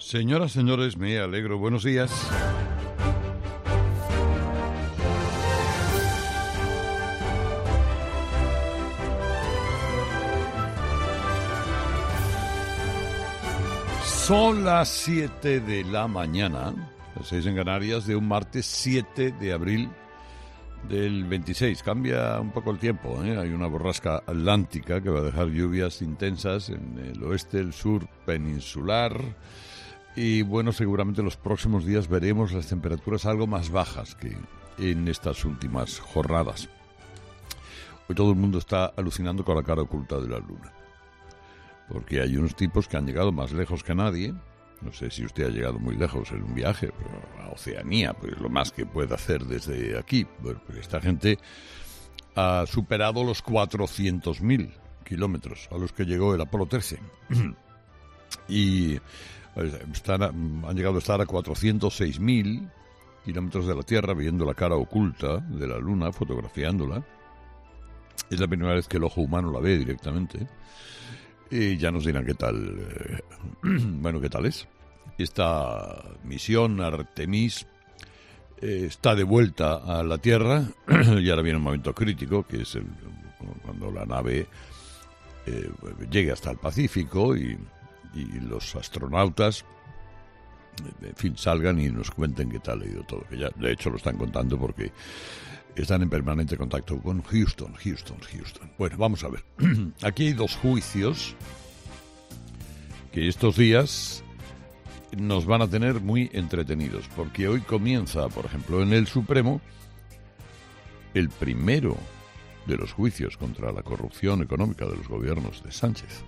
Señoras, señores, me alegro. Buenos días. Son las 7 de la mañana, las 6 en Canarias, de un martes 7 de abril del 26. Cambia un poco el tiempo, ¿eh? Hay una borrasca atlántica que va a dejar lluvias intensas en el oeste, el sur peninsular. Y bueno, seguramente los próximos días veremos las temperaturas algo más bajas que en estas últimas jornadas. Hoy todo el mundo está alucinando con la cara oculta de la luna, porque hay unos tipos que han llegado más lejos que nadie. No sé si usted ha llegado muy lejos en un viaje, pero a Oceanía, pues lo más que puede hacer desde aquí. Bueno, pues esta gente ha superado los 400.000 kilómetros a los que llegó el Apolo 13. Y han llegado a estar a 406.000 kilómetros de la Tierra, viendo la cara oculta de la Luna, fotografiándola. Es la primera vez que el ojo humano la ve directamente. Y ya nos dirán qué tal. Bueno, qué tal es. Esta misión Artemis está de vuelta a la Tierra y ahora viene un momento crítico, que es cuando la nave llegue hasta el Pacífico y los astronautas, en fin, salgan y nos cuenten qué tal ha ido todo. Que ya, de hecho, lo están contando porque están en permanente contacto con Houston. Bueno, vamos a ver. Aquí hay dos juicios que estos días nos van a tener muy entretenidos, porque hoy comienza, por ejemplo, en el Supremo, el primero de los juicios contra la corrupción económica de los gobiernos de Sánchez.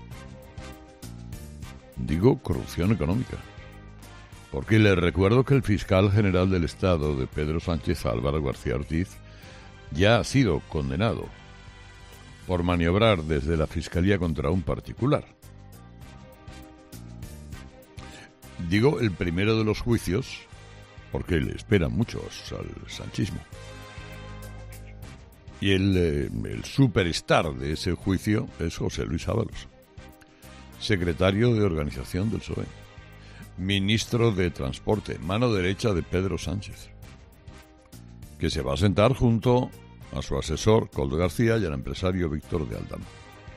Digo corrupción económica, porque les recuerdo que el fiscal general del Estado de Pedro Sánchez, Álvaro García Ortiz, ya ha sido condenado por maniobrar desde la Fiscalía contra un particular. Digo el primero de los juicios porque le esperan muchos al sanchismo. Y el superstar de ese juicio es José Luis Ábalos, secretario de organización del PSOE, ministro de Transporte, mano derecha de Pedro Sánchez, que se va a sentar junto a su asesor, Koldo García, y al empresario Víctor de Aldama.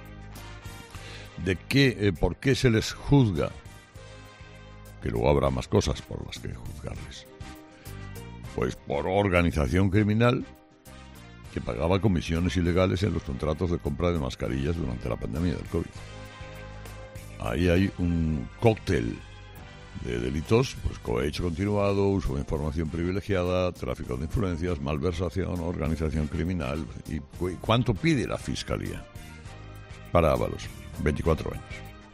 ¿Por qué se les juzga? Que luego habrá más cosas por las que juzgarles. Pues por organización criminal que pagaba comisiones ilegales en los contratos de compra de mascarillas durante la pandemia del COVID. Ahí hay un cóctel de delitos, pues cohecho continuado, uso de información privilegiada, tráfico de influencias, malversación, organización criminal. ¿Y cuánto pide la Fiscalía para Ábalos? 24 años.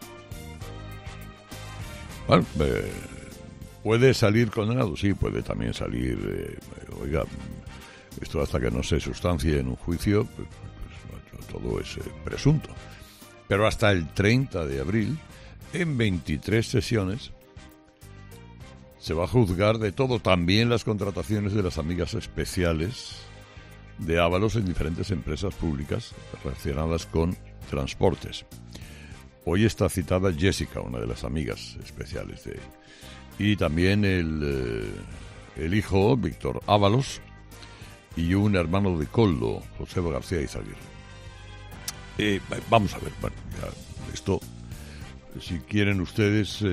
Bueno, ¿puede salir condenado? Sí, puede también salir, oiga, esto hasta que no se sustancie en un juicio, pues todo es presunto. Pero hasta el 30 de abril, en 23 sesiones, se va a juzgar de todo, también las contrataciones de las amigas especiales de Ábalos en diferentes empresas públicas relacionadas con transportes. Hoy está citada Jessica, una de las amigas especiales de él. Y también el hijo, Víctor Ábalos, y un hermano de Koldo, José García Izaguirre. Vamos a ver, bueno, ya, esto, si quieren ustedes,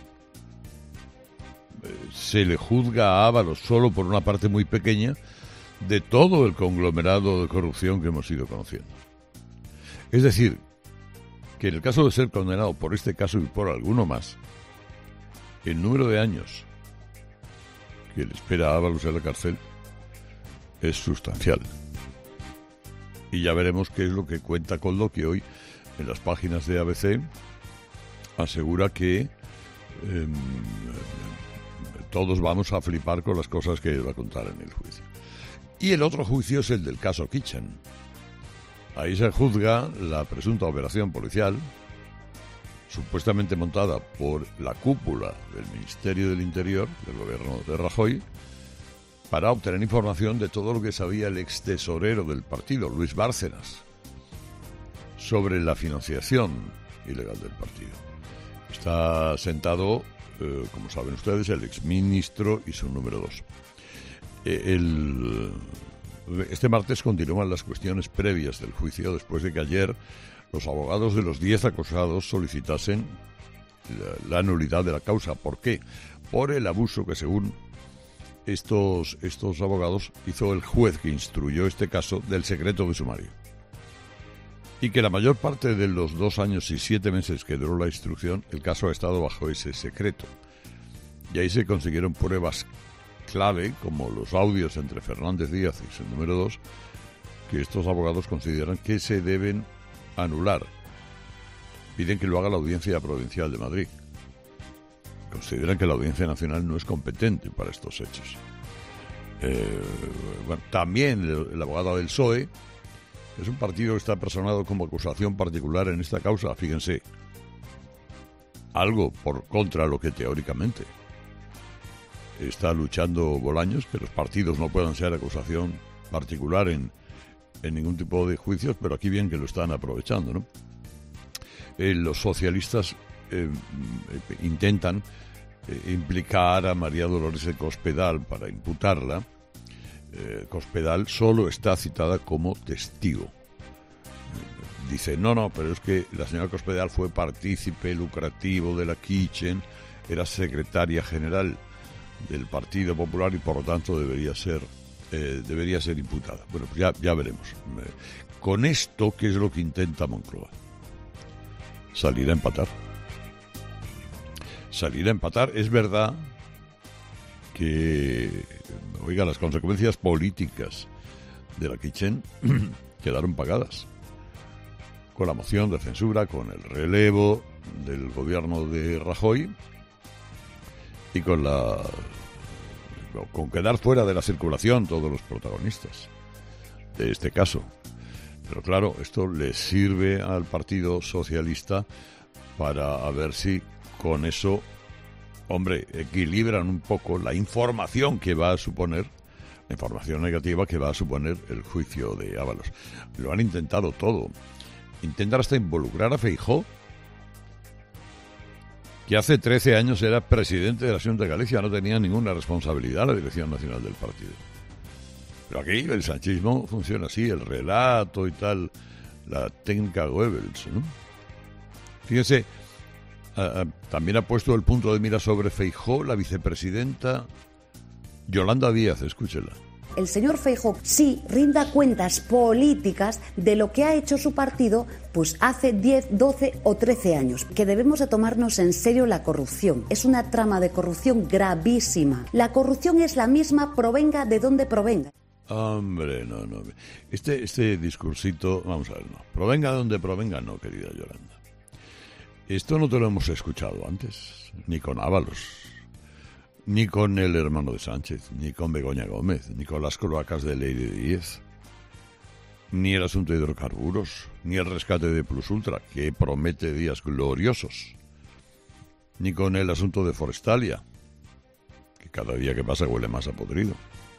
se le juzga a Ábalos solo por una parte muy pequeña de todo el conglomerado de corrupción que hemos ido conociendo. Es decir, que en el caso de ser condenado por este caso y por alguno más, el número de años que le espera a Ábalos en la cárcel es sustancial. Y ya veremos qué es lo que cuenta Koldo, que hoy en las páginas de ABC asegura que todos vamos a flipar con las cosas que va a contar en el juicio. Y el otro juicio es el del caso Kitchen. Ahí se juzga la presunta operación policial supuestamente montada por la cúpula del Ministerio del Interior del gobierno de Rajoy para obtener información de todo lo que sabía el extesorero del partido, Luis Bárcenas, sobre la financiación ilegal del partido. Está sentado como saben ustedes, el exministro y su número 2. Este martes continúan las cuestiones previas del juicio después de que ayer los abogados de los 10 acusados solicitasen la nulidad de la causa. ¿Por qué? Por el abuso que, según estos abogados, hizo el juez que instruyó este caso del secreto de sumario. Y que la mayor parte de los 2 años y 7 meses que duró la instrucción, el caso ha estado bajo ese secreto. Y ahí se consiguieron pruebas clave, como los audios entre Fernández Díaz y su número 2, que estos abogados consideran que se deben anular. Piden que lo haga la Audiencia Provincial de Madrid. Consideran que la Audiencia Nacional no es competente para estos hechos. También el abogado del PSOE, es un partido que está personado como acusación particular en esta causa, fíjense. Algo por contra lo que teóricamente está luchando Bolaños, que los partidos no puedan ser acusación particular en ningún tipo de juicios, pero aquí bien que lo están aprovechando, ¿no? Los socialistas intentan implicar a María Dolores de Cospedal para imputarla. Cospedal solo está citada como testigo. Dice, no, pero es que la señora Cospedal fue partícipe lucrativo de la Kitchen, era secretaria general del Partido Popular y por lo tanto debería ser imputada. Bueno, pues ya veremos. Con esto, ¿qué es lo que intenta Moncloa? Salir a empatar. Es verdad que, las consecuencias políticas de la Kitchen quedaron pagadas con la moción de censura, con el relevo del gobierno de Rajoy y con quedar fuera de la circulación todos los protagonistas de este caso. Pero claro, esto le sirve al Partido Socialista para ver si con eso, equilibran un poco la información que va a suponer, la información negativa que va a suponer el juicio de Ábalos. Lo han intentado todo. Intentan hasta involucrar a Feijóo, que hace 13 años era presidente de la Xunta de Galicia, no tenía ninguna responsabilidad en la dirección nacional del partido. Pero aquí el sanchismo funciona así, el relato y tal, la técnica Goebbels, ¿no? Fíjese, también ha puesto el punto de mira sobre Feijóo la vicepresidenta Yolanda Díaz, escúchela. El señor Feijóo sí rinda cuentas políticas de lo que ha hecho su partido pues hace 10, 12 o 13 años. Que debemos de tomarnos en serio la corrupción. Es una trama de corrupción gravísima. La corrupción es la misma, provenga de donde provenga. Hombre, no. Este discursito, vamos a ver, no. Provenga de donde provenga, no, querida Yolanda. Esto no te lo hemos escuchado antes, ni con Ábalos, ni con el hermano de Sánchez, ni con Begoña Gómez, ni con las cloacas de Leire Díez, ni el asunto de hidrocarburos, ni el rescate de Plus Ultra, que promete días gloriosos, ni con el asunto de Forestalia, que cada día que pasa huele más a podrido.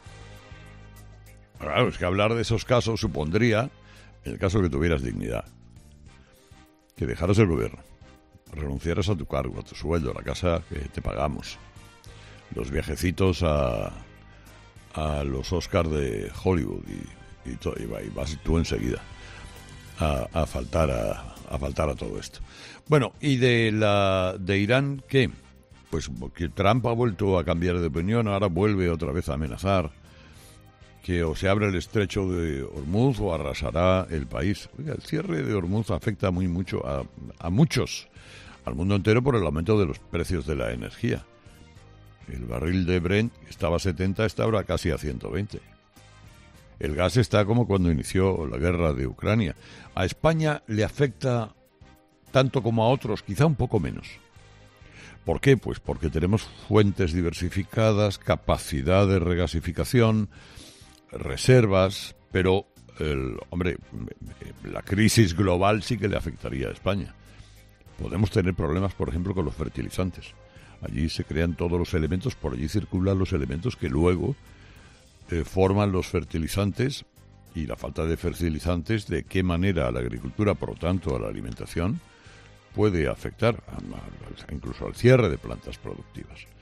Claro, es que hablar de esos casos supondría, en el caso que tuvieras dignidad, que dejaras el gobierno, renunciaras a tu cargo, a tu sueldo, a la casa que te pagamos, los viajecitos a los Oscars de Hollywood y vas tú enseguida a faltar a todo esto. Bueno, y de Irán, ¿qué? Pues que Trump ha vuelto a cambiar de opinión, ahora vuelve otra vez a amenazar que o se abre el estrecho de Hormuz o arrasará el país. Oiga, el cierre de Hormuz afecta muy mucho a muchos, al mundo entero, por el aumento de los precios de la energía. El barril de Brent estaba a 70, está ahora casi a 120. El gas está como cuando inició la guerra de Ucrania. A España le afecta tanto como a otros, quizá un poco menos. ¿Por qué? Pues porque tenemos fuentes diversificadas, capacidad de regasificación, reservas, pero la crisis global sí que le afectaría a España. Podemos tener problemas, por ejemplo, con los fertilizantes. Allí se crean todos los elementos, por allí circulan los elementos que luego forman los fertilizantes, y la falta de fertilizantes, de qué manera a la agricultura, por lo tanto a la alimentación, puede afectar incluso al cierre de plantas productivas.